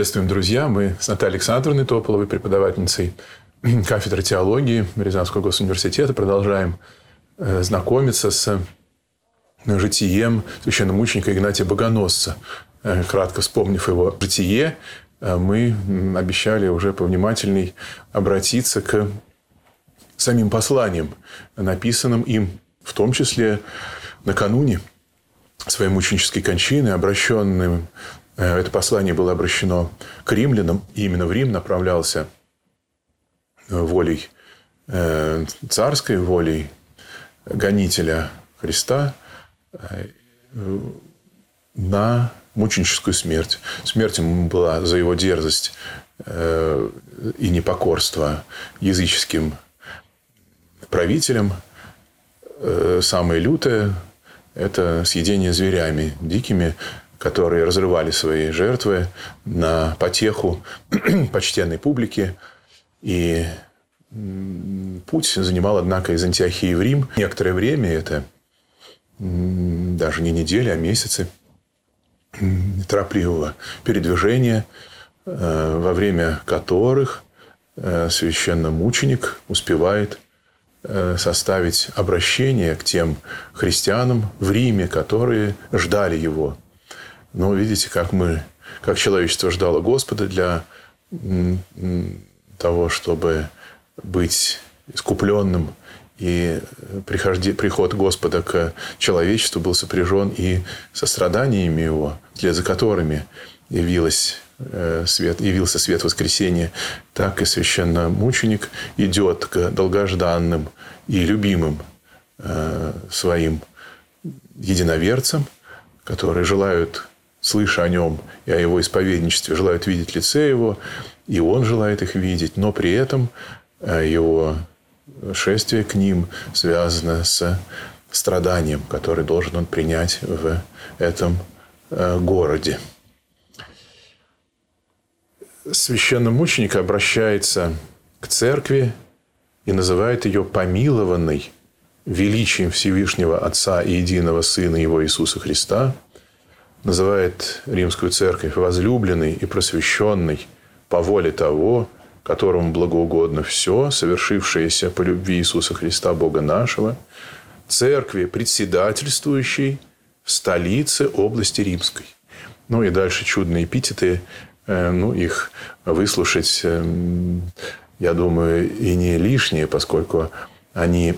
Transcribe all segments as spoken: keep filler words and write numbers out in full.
Приветствуем, друзья! Мы с Натальей Александровной Тополовой, преподавательницей кафедры теологии Рязанского госуниверситета, продолжаем знакомиться с житием священномученика Игнатия Богоносца. Кратко вспомнив его житие, мы обещали уже повнимательней обратиться к самим посланиям, написанным им, в том числе накануне своей мученической кончины, обращенным. Это послание было обращено к римлянам, и именно в Рим направлялся волей царской, волей гонителя Христа на мученическую смерть. Смерть ему была за его дерзость и непокорство языческим правителям. Самое лютое – это съедение зверями дикими, которые разрывали свои жертвы на потеху почтенной публики. И путь занимал, однако, из Антиохии в Рим. Некоторое время, это даже не недели, а месяцы торопливого передвижения, во время которых священномученик успевает составить обращение к тем христианам в Риме, которые ждали его. Но видите, как мы, как человечество ждало Господа для того, чтобы быть искупленным. И приход Господа к человечеству был сопряжен и со страданиями Его, вслед за которыми явилось свет, явился свет воскресения. Так и священномученик идет к долгожданным и любимым своим единоверцам, которые желают, слыша о нем и о его исповедничестве, желают видеть лице его, и он желает их видеть, но при этом его шествие к ним связано с страданием, которое должен он принять в этом городе. Священномученик обращается к церкви и называет ее помилованной величием Всевышнего Отца и единого Сына Его Иисуса Христа, называет римскую церковь возлюбленной и просвещенной по воле того, которому благоугодно все, совершившееся по любви Иисуса Христа, Бога нашего, церкви, председательствующей в столице области Римской. Ну и дальше чудные эпитеты, ну их выслушать, я думаю, и не лишнее, поскольку они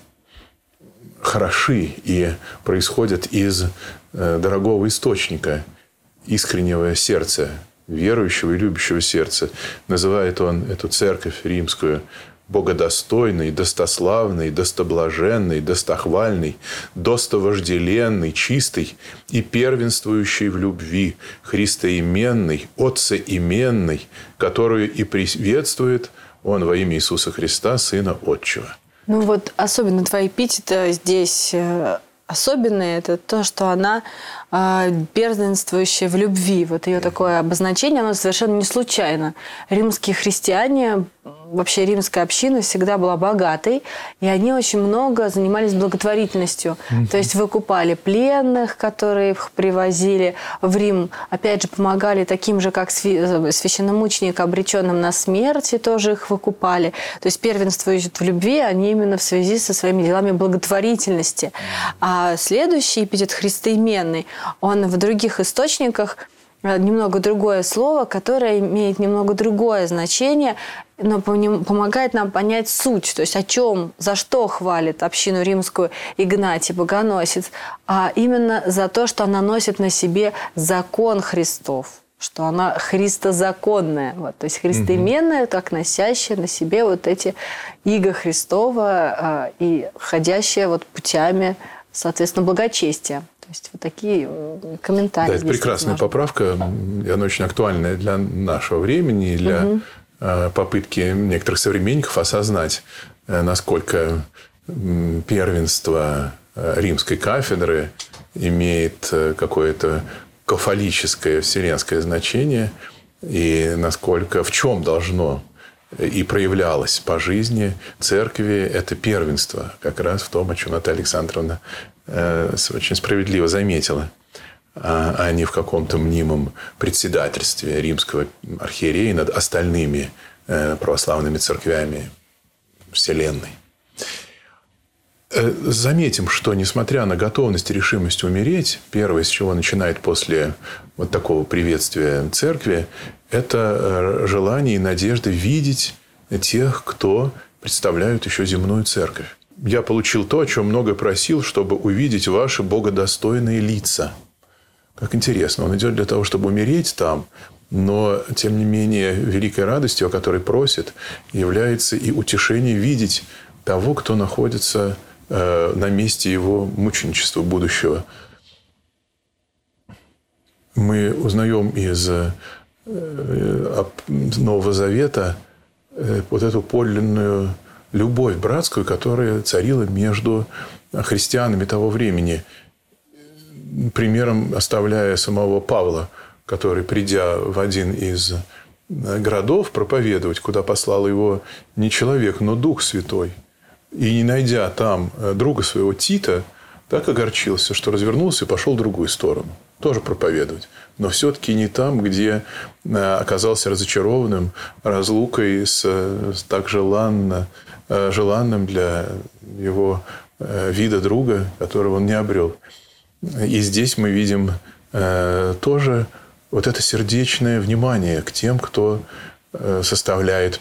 хороши и происходят из дорогого источника искреннего сердца, верующего и любящего сердца. Называет он эту церковь римскую богодостойной, достославной, достоблаженной, достохвальной, достовожделенной, чистой и первенствующей в любви, христоименной, отцеименной, которую и приветствует он во имя Иисуса Христа, Сына Отчего. Ну вот особенно твои эпитеты здесь особенные, это то, что она э, первенствующая в любви. Вот ее такое обозначение, оно совершенно не случайно. Римские христиане, вообще римская община всегда была богатой, и они очень много занимались благотворительностью. Mm-hmm. То есть выкупали пленных, которые их привозили в Рим. Опять же, помогали таким же, как священномученик, обреченным на смерть, и тоже их выкупали. То есть первенствующие в любви они именно в связи со своими делами благотворительности. А следующий эпитет христоименный, он в других источниках немного другое слово, которое имеет немного другое значение, но помогает нам понять суть, то есть о чем, за что хвалит общину римскую Игнатий Богоносец, а именно за то, что она носит на себе закон Христов, что она христозаконная, вот, то есть христоименная, как носящая на себе вот эти иго Христова и ходящая вот путями, соответственно, благочестия. То есть вот такие комментарии. Да, это прекрасная поправка, и она очень актуальная для нашего времени, и для угу. попытки некоторых современников осознать, насколько первенство римской кафедры имеет какое-то кафолическое вселенское значение, и насколько, в чем должно и проявлялось по жизни церкви это первенство, как раз в том, о чем Наталья Александровна очень справедливо заметила. а не в каком-то мнимом председательстве римского архиерея над остальными православными церквями Вселенной. Заметим, что, несмотря на готовность и решимость умереть, первое, с чего начинает после вот такого приветствия церкви, это желание и надежда видеть тех, кто представляют еще земную церковь. «Я получил то, о чем много просил, чтобы увидеть ваши богодостойные лица». Как интересно, он идет для того, чтобы умереть там, но, тем не менее, великой радостью, о которой просит, является и утешение видеть того, кто находится на месте его мученичества будущего. Мы узнаем из Нового Завета вот эту подлинную любовь братскую, которая царила между христианами того времени. Примером оставляя самого Павла, который, придя в один из городов проповедовать, куда послал его не человек, но Дух Святой, и не найдя там друга своего Тита, так огорчился, что развернулся и пошел в другую сторону. Тоже проповедовать. Но все-таки не там, где оказался разочарованным разлукой с так желанно, желанным для его вида друга, которого он не обрел. И здесь мы видим тоже вот это сердечное внимание к тем, кто составляет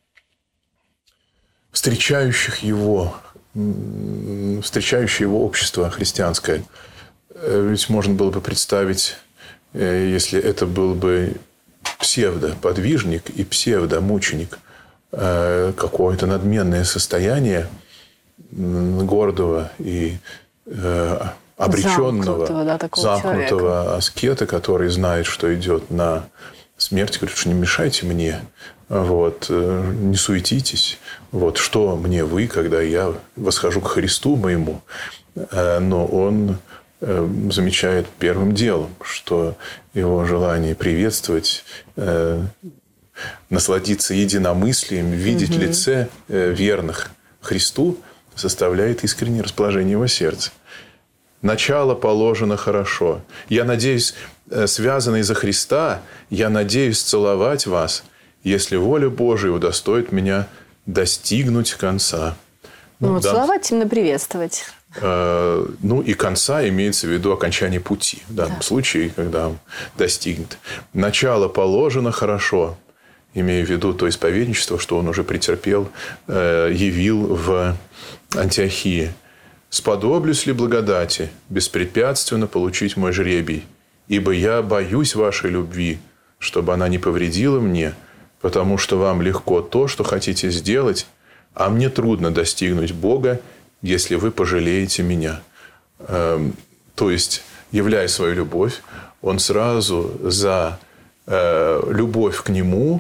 встречающих его, встречающее его общество христианское. Ведь можно было бы представить, если это был бы псевдоподвижник и псевдомученик, какое-то надменное состояние гордого и обреченного, замкнутого, да, замкнутого аскета, который знает, что идет на смерть, говорит, что не мешайте мне, вот, не суетитесь, вот, что мне вы, когда я восхожу к Христу моему. Но он замечает первым делом, что его желание приветствовать, насладиться единомыслием, видеть угу. лице верных Христу составляет искреннее расположение его сердца. Начало положено хорошо. Я надеюсь, связанный за Христа, я надеюсь целовать вас, если воля Божия удостоит меня достигнуть конца. Ну, ну целовать именно приветствовать. Э, ну, и конца имеется в виду окончание пути. В данном да. случае, когда он достигнет. Начало положено хорошо, имея в виду то исповедничество, что он уже претерпел, э, явил в Антиохии. «Сподоблюсь ли благодати беспрепятственно получить мой жребий? Ибо я боюсь вашей любви, чтобы она не повредила мне, потому что вам легко то, что хотите сделать, а мне трудно достигнуть Бога, если вы пожалеете меня». То есть, являя свою любовь, он сразу за любовь к нему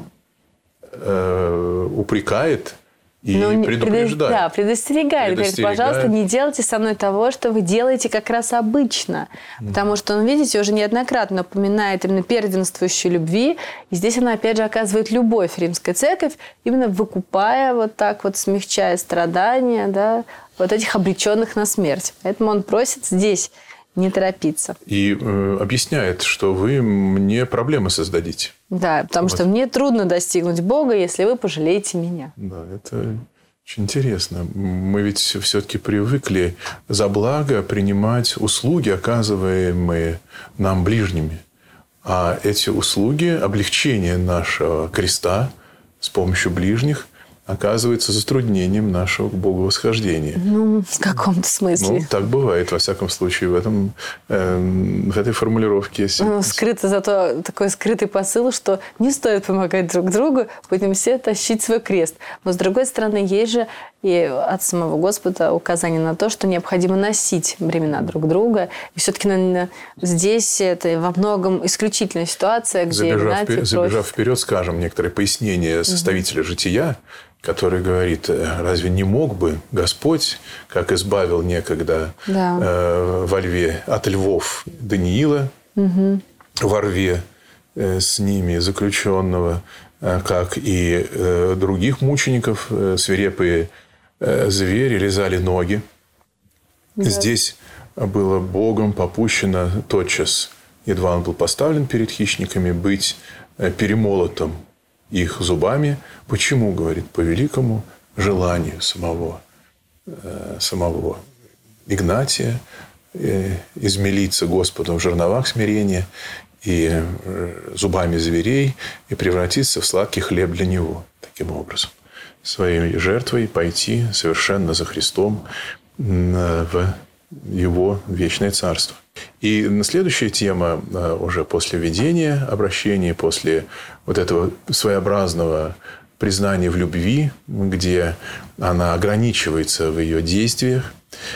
упрекает и ну, предупреждает. Да, предостерегает. Говорит, пожалуйста, не делайте со мной того, что вы делаете как раз обычно. Mm. Потому что он, видите, уже неоднократно напоминает именно первенствующей любви. И здесь она, опять же, оказывает любовь Римская Церковь, именно выкупая вот так вот, смягчая страдания, да, вот этих обреченных на смерть. Поэтому он просит здесь не торопиться. И э, объясняет, что вы мне проблемы создадите. Да, потому вот. Что мне трудно достигнуть Бога, если вы пожалеете меня. Да, это очень интересно. Мы ведь все-таки привыкли за благо принимать услуги, оказываемые нам ближними. А эти услуги, облегчение нашего креста с помощью ближних, оказывается затруднением нашего к Богу восхождения. Ну, в каком-то смысле. Ну, так бывает, во всяком случае, в, этом, э, в этой формулировке есть. Ну, скрыто зато такой скрытый посыл, что не стоит помогать друг другу, будем все тащить свой крест. Но, с другой стороны, есть же и от самого Господа указание на то, что необходимо носить бремена друг друга. И все-таки наверное, здесь это во многом исключительная ситуация, где Забежав, Игнатий вперед, просит... забежав вперед, скажем, некоторые пояснения составителя угу. «Жития», который говорит, разве не мог бы Господь, как избавил некогда да. э, во льве от львов Даниила, угу. во рве э, с ними заключенного, э, как и э, других мучеников, э, свирепые э, звери лизали ноги. Да. Здесь было Богом попущено тотчас едва он был поставлен перед хищниками, быть перемолотым их зубами. Почему, говорит, по великому желанию самого, самого Игнатия измелиться Господом в жерновах смирения и зубами зверей и превратиться в сладкий хлеб для него. Таким образом, своей жертвой пойти совершенно за Христом в его вечное царство. И следующая тема уже после видения, обращения, после вот этого своеобразного признания в любви, где она ограничивается в ее действиях.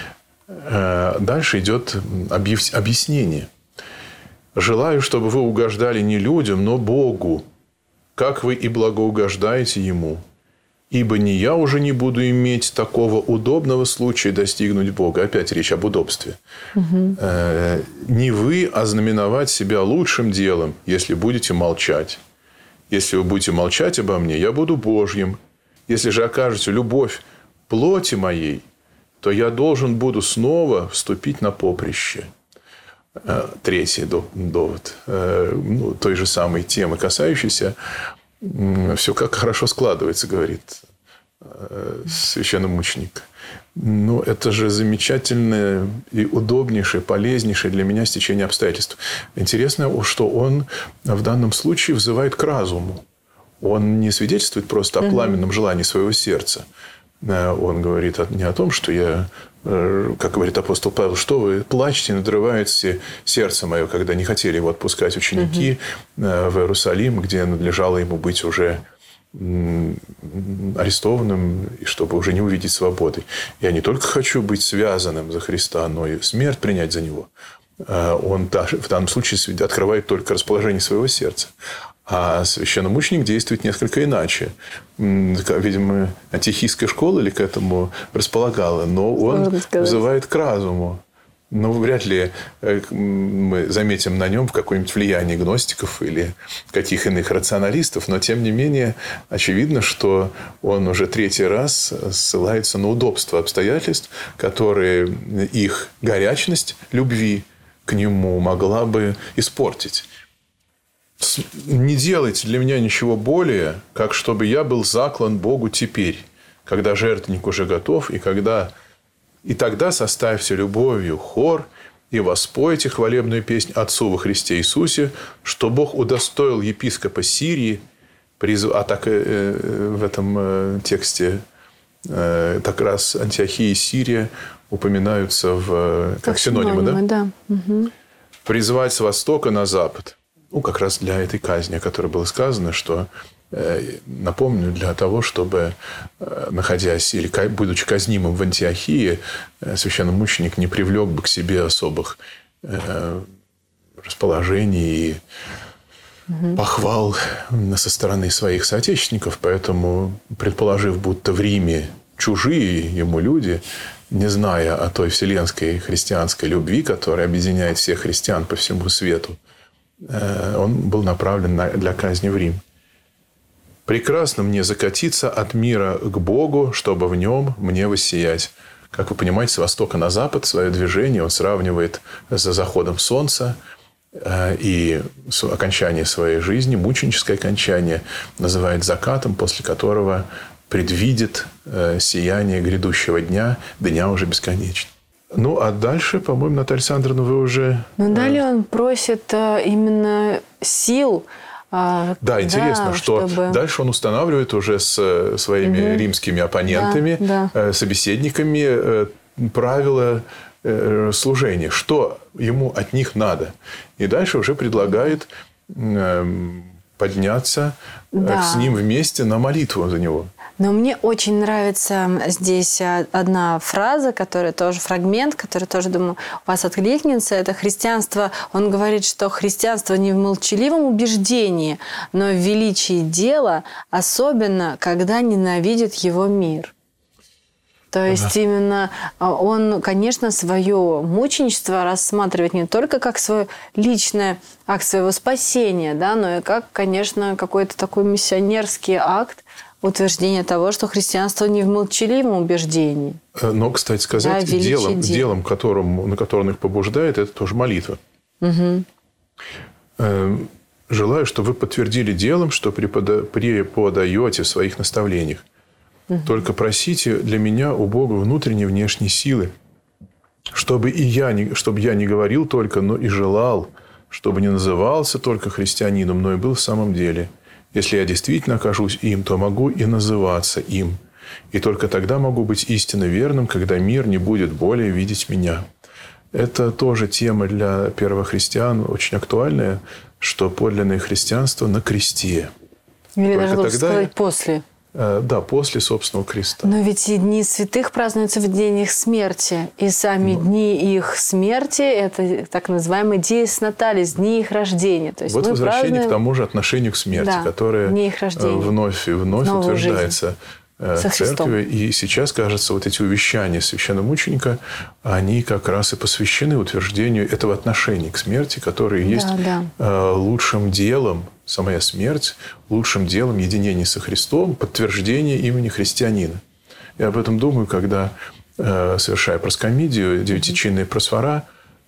Дальше идет объяснение. «Желаю, чтобы вы угождали не людям, но Богу, как вы и благоугождаете Ему. Ибо не я уже не буду иметь такого удобного случая достигнуть Бога». Опять речь об удобстве. Угу. «Не вы, а знаменовать себя лучшим делом, если будете молчать. Если вы будете молчать обо мне, я буду Божьим. Если же окажете любовь плоти моей, то я должен буду снова вступить на поприще». Третий довод ну, той же самой темы, касающейся. Все как хорошо складывается, говорит священномученик. Ну, это же замечательное и удобнейшее, полезнейшее для меня стечение обстоятельств. Интересно, что он в данном случае взывает к разуму. Он не свидетельствует просто о пламенном желании своего сердца. Он говорит не о том, что я, как говорит апостол Павел, что вы плачете, надрываете сердце мое, когда не хотели его отпускать ученики угу. в Иерусалим, где надлежало ему быть уже арестованным, и чтобы уже не увидеть свободы. Я не только хочу быть связанным за Христа, но и смерть принять за Него. Он в данном случае открывает только расположение своего сердца. А священномученик действует несколько иначе. Видимо, антиохийская школа ли к этому располагала, но он вызывает к разуму. Но вряд ли мы заметим на нем какое-нибудь влияние гностиков или каких иных рационалистов, но, тем не менее, очевидно, что он уже третий раз ссылается на удобство обстоятельств, которые их горячность любви к нему могла бы испортить. «Не делайте для меня ничего более, как чтобы я был заклан Богу теперь, когда жертвенник уже готов, и когда и тогда составьте любовью хор и воспойте хвалебную песнь Отцу во Христе Иисусе, что Бог удостоил епископа Сирии, призв... а так в этом тексте так раз Антиохия и Сирия упоминаются в... как, как синонимы, синонимы, да? Да. Угу. Призвать с востока на запад. Ну, как раз для этой казни, о которой было сказано, что, напомню, для того, чтобы, находясь или будучи казнимым в Антиохии, священномученик не привлек бы к себе особых расположений и угу. похвал со стороны своих соотечественников. Поэтому, предположив, будто в Риме чужие ему люди, не зная о той вселенской христианской любви, которая объединяет всех христиан по всему свету, он был направлен для казни в Рим. «Прекрасно мне закатиться от мира к Богу, чтобы в нем мне воссиять». Как вы понимаете, с востока на запад свое движение он сравнивает с заходом солнца. И окончание своей жизни, мученическое окончание, называет закатом, после которого предвидит сияние грядущего дня, дня уже бесконечного. Ну, а дальше, по-моему, Наталья Александровна, вы уже... Ну, далее он просит именно сил. Да, интересно, да, что чтобы... дальше он устанавливает уже с своими угу. римскими оппонентами, да, да. собеседниками правила служения. Что ему от них надо. И дальше уже предлагает подняться да. с ним вместе на молитву за него. Но мне очень нравится здесь одна фраза, которая тоже фрагмент, который тоже, думаю, у вас откликнется. Это христианство. Он говорит, что христианство не в молчаливом убеждении, но в величии дела, особенно когда ненавидит его мир. То есть, да. именно он, конечно, свое мученичество рассматривает не только как свой личный акт своего спасения, да, но и как, конечно, какой-то такой миссионерский акт, утверждение того, что христианство не в молчаливом убеждении. Но, кстати сказать, да, делом, делом которым, на которое он их побуждает, это тоже молитва. Угу. Желаю, чтобы вы подтвердили делом, что преподаете в своих наставлениях. Угу. Только просите для меня у Бога внутренней и внешней силы, чтобы и я не, чтобы я не говорил только, но и желал, чтобы не назывался только христианином, но и был в самом деле. Если я действительно окажусь им, то могу и называться им. И только тогда могу быть истинно верным, когда мир не будет более видеть меня. Это тоже тема для первохристиан очень актуальная, что подлинное христианство на кресте. Или даже лучше сказать после. Да, после собственного креста. Но ведь и дни святых празднуются в день их смерти. И сами Но... дни их смерти – это так называемые диес наталис, дни их рождения. То есть вот мы возвращение празднуем... к тому же отношению к смерти, да, которое вновь и вновь Новую утверждается в церкви. И сейчас, кажется, вот эти увещания священномученика, они как раз и посвящены утверждению этого отношения к смерти, которое да, есть да. лучшим делом, самая смерть, лучшим делом единения со Христом, подтверждение имени христианина. Я об этом думаю, когда, совершая проскомидию, девятичинные просфора,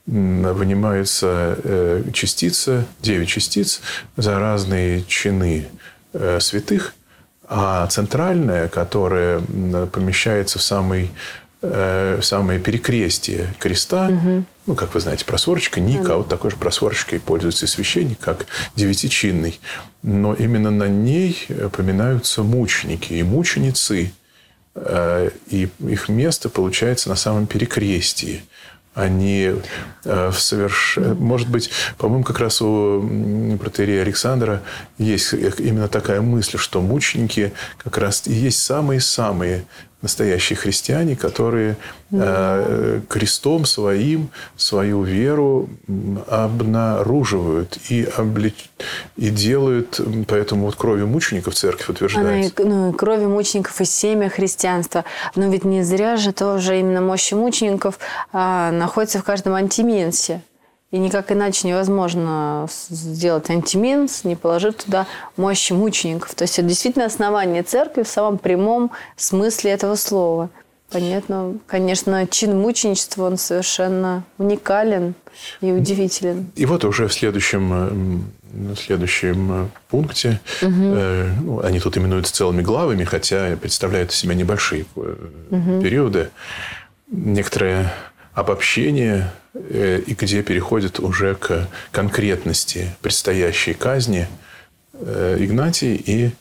вынимаются частицы, девять частиц за разные чины святых, а центральная, которая помещается в самый в самое перекрестие креста, угу. ну, как вы знаете, просворочка, ника, угу. а вот такой же просворочкой пользуется и священник, как девятичинный. Но именно на ней упоминаются мученики и мученицы, и их место получается на самом перекрестии. Они в соверш... Может быть, по-моему, как раз у протоиерея Александра есть именно такая мысль, что мученики как раз и есть самые-самые настоящие христиане, которые да. крестом своим свою веру обнаруживают и, облеч... и делают, поэтому вот кровью мучеников церковь утверждается. Она, ну, кровью мучеников и семя христианства. Но ведь не зря же тоже именно мощи мучеников а, находится в каждом антиминсе. И никак иначе невозможно сделать антиминс, не положив туда мощи мучеников. То есть это действительно основание церкви в самом прямом смысле этого слова. Понятно, конечно, чин мученичества, он совершенно уникален и удивителен. И вот уже в следующем, в следующем пункте, угу. э, ну, они тут именуются целыми главами, хотя представляют из себя небольшие угу. периоды, некоторое обобщение, и где переходит уже к конкретности предстоящей казни Игнатий и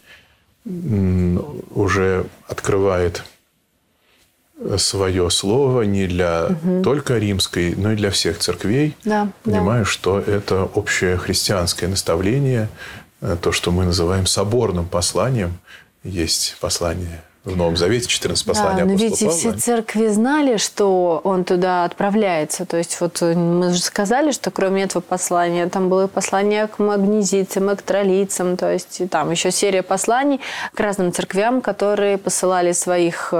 уже открывает свое слово не для угу. только римской, но и для всех церквей, да, понимая, да. что это общее христианское наставление, то, что мы называем соборным посланием. Есть послание в Новом Завете, четырнадцать посланий да, апостола но ведь Павла. И все церкви знали, что он туда отправляется. То есть вот мы же сказали, что кроме этого послания там было послание к магнезийцам, к троллийцам, то есть там еще серия посланий к разным церквям, которые посылали своих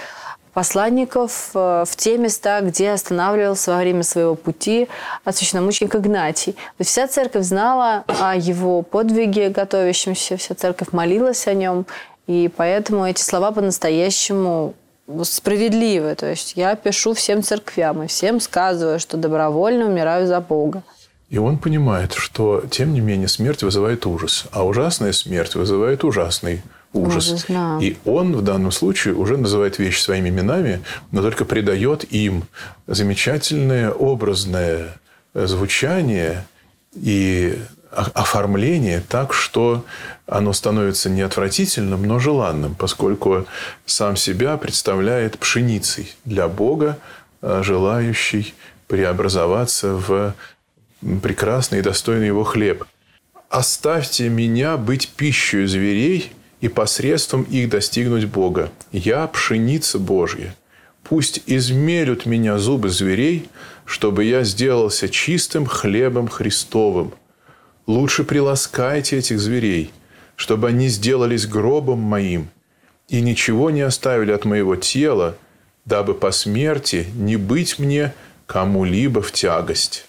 посланников в те места, где останавливался во время своего пути священномученик Игнатий. То есть вся церковь знала о его подвиге готовящемся, вся церковь молилась о нем. И поэтому эти слова по-настоящему справедливы. То есть я пишу всем церквям и всем сказываю, что добровольно умираю за Бога. И он понимает, что, тем не менее, смерть вызывает ужас. А ужасная смерть вызывает ужасный ужас. ужас да. И он в данном случае уже называет вещи своими именами, но только придает им замечательное образное звучание и оформление так, что оно становится не отвратительным, но желанным, поскольку сам себя представляет пшеницей для Бога, желающей преобразоваться в прекрасный и достойный его хлеб. «Оставьте меня быть пищей зверей и посредством их достигнуть Бога. Я пшеница Божья. Пусть измелют меня зубы зверей, чтобы я сделался чистым хлебом Христовым. Лучше приласкайте этих зверей, чтобы они сделались гробом моим и ничего не оставили от моего тела, дабы по смерти не быть мне кому-либо в тягость».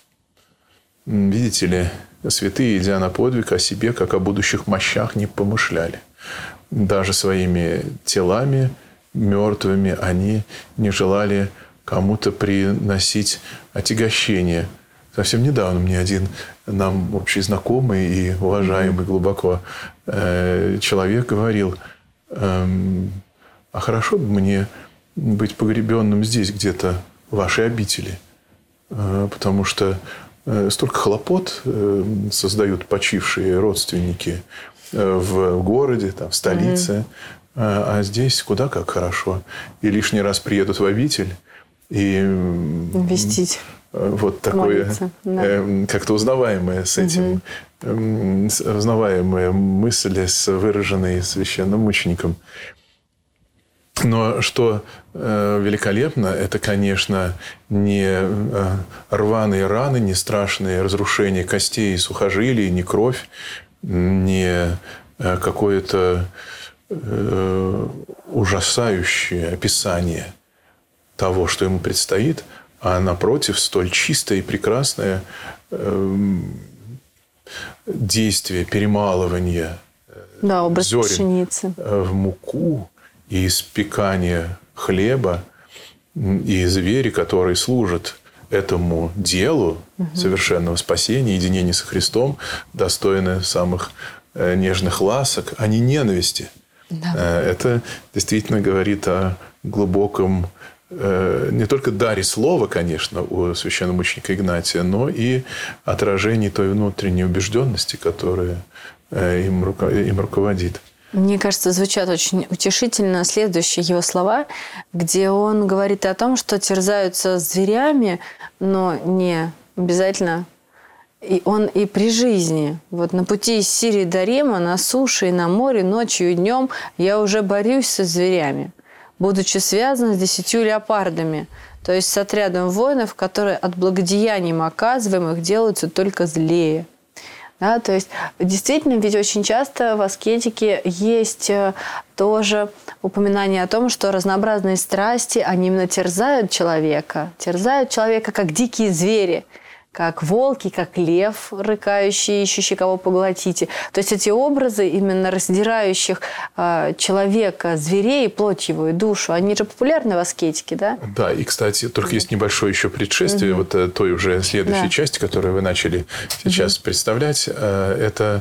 Видите ли, святые, идя на подвиг, о себе, как о будущих мощах, не помышляли. Даже своими телами мертвыми они не желали кому-то приносить отягощение совсем недавно мне один нам общий знакомый и уважаемый глубоко э, человек говорил, э, а хорошо бы мне быть погребенным здесь где-то, в вашей обители, э, потому что э, столько хлопот э, создают почившие родственники э, в городе, там, в столице, mm-hmm. а, а здесь куда как хорошо. И лишний раз приедут в обитель и... Инвестить. Вот такое, да. э, как-то узнаваемое с этим, угу. э, узнаваемая мысль, с выраженной священным мучеником. Но что э, великолепно, это, конечно, не э, рваные раны, не страшные разрушения костей и сухожилий, не кровь, не э, какое-то э, ужасающее описание того, что ему предстоит, а напротив, столь чистое и прекрасное э, действие перемалывания да, образ зерен пшеницы в муку и испекание хлеба, и звери, которые служат этому делу угу. совершенного спасения, единения со Христом, достойны самых э, нежных ласок, а не ненависти. Да. Э, это действительно говорит о глубоком не только даре слова, конечно, у священномученика Игнатия, но и отражении той внутренней убежденности, которая им, руко... им руководит. Мне кажется, звучат очень утешительно следующие его слова, где он говорит о том, что терзаются зверями, но не обязательно. И он и при жизни. Вот на пути из Сирии до Рима, на суше и на море, ночью и днем я уже борюсь со зверями, будучи связан с десятью леопардами, то есть с отрядом воинов, которые от благодеяний оказываемых делаются только злее. Да, то есть действительно, ведь очень часто в аскетике есть тоже упоминание о том, что разнообразные страсти, они именно терзают человека, терзают человека как дикие звери, как волки, как лев, рыкающий, ищущий кого поглотите. То есть эти образы именно раздирающих э, человека, зверей, плоть его и душу, они же популярны в аскетике, да? Да, и, кстати, только да. есть небольшое еще предшествие угу. вот той уже следующей да. части, которую вы начали сейчас угу. представлять. Это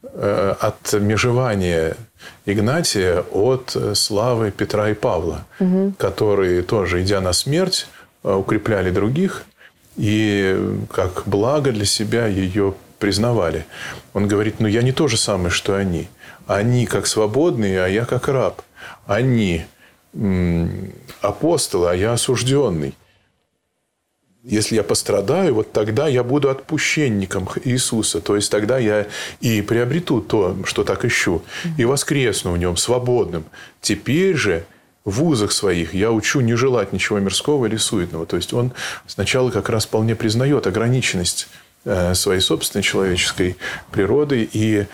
отмежевание Игнатия от славы Петра и Павла, угу. которые тоже, идя на смерть, укрепляли других, и как благо для себя ее признавали. Он говорит, ну я не то же самое, что они. Они как свободные, а я как раб. Они м- апостолы, а я осужденный. Если я пострадаю, вот тогда я буду отпущенником Иисуса. То есть тогда я и приобрету то, что так ищу. И воскресну в нем свободным. Теперь же в вузах своих я учу не желать ничего мирского или суетного. То есть он сначала как раз вполне признает ограниченность своей собственной человеческой природы и,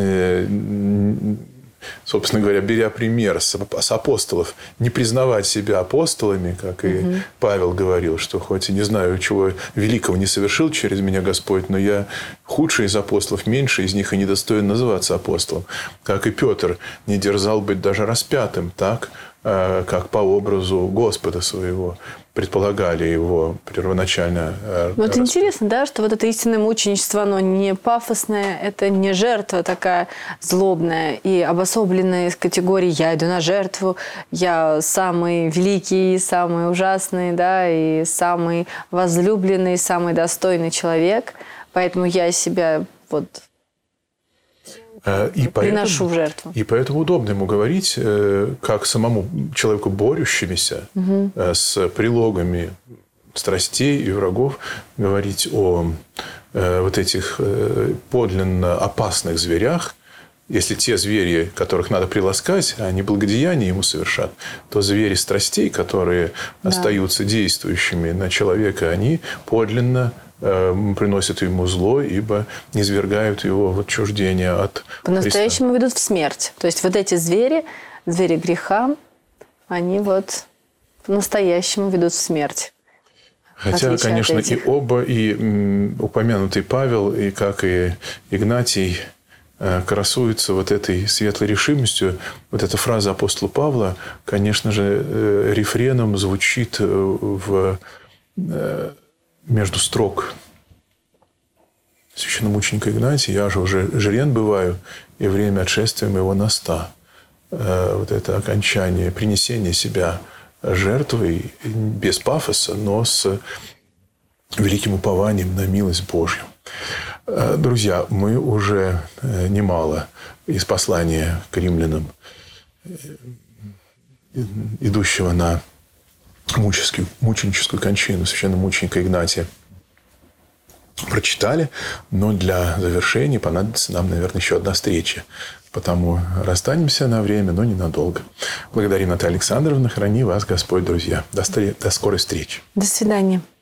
собственно говоря, беря пример с апостолов, не признавать себя апостолами, как и угу. Павел говорил, что хоть и не знаю, чего великого не совершил через меня Господь, но я худший из апостолов, меньший из них и недостоин называться апостолом. Как и Петр не дерзал быть даже распятым, так, как по образу Господа своего предполагали его первоначально. Вот распят. Интересно, да, что вот это истинное мученичество, оно не пафосное, это не жертва такая злобная и обособленная из категории «я иду на жертву», «я самый великий, самый ужасный, да, и самый возлюбленный, самый достойный человек, поэтому я себя вот... И приношу поэтому, в жертву. И поэтому удобно ему говорить, как самому человеку, борющемуся угу. с прилогами страстей и врагов, говорить о вот этих подлинно опасных зверях. Если те звери, которых надо приласкать, они благодеяния ему совершат, то звери страстей, которые да. остаются действующими на человека, они подлинно приносят ему зло, ибо низвергают его в отчуждение от по-настоящему Христа. Ведут в смерть. То есть вот эти звери, звери греха, они вот по-настоящему ведут в смерть. Хотя, конечно, и оба, и м, упомянутый Павел, и как и Игнатий, э, красуются вот этой светлой решимостью. Вот эта фраза апостола Павла, конечно же, э, рефреном звучит в... Э, между строк священномученика Игнатия, я же уже жрен бываю, и время отшествия моего наста. Вот это окончание, принесение себя жертвой без пафоса, но с великим упованием на милость Божью. Друзья, мы уже немало из послания к римлянам, идущего на мученическую, мученическую кончину священномученика Игнатия, прочитали, но для завершения понадобится нам, наверное, еще одна встреча. Потому расстанемся на время, но ненадолго. Благодарим, Наталья Александровна. Храни вас Господь, друзья. До, до скорой встречи. До свидания.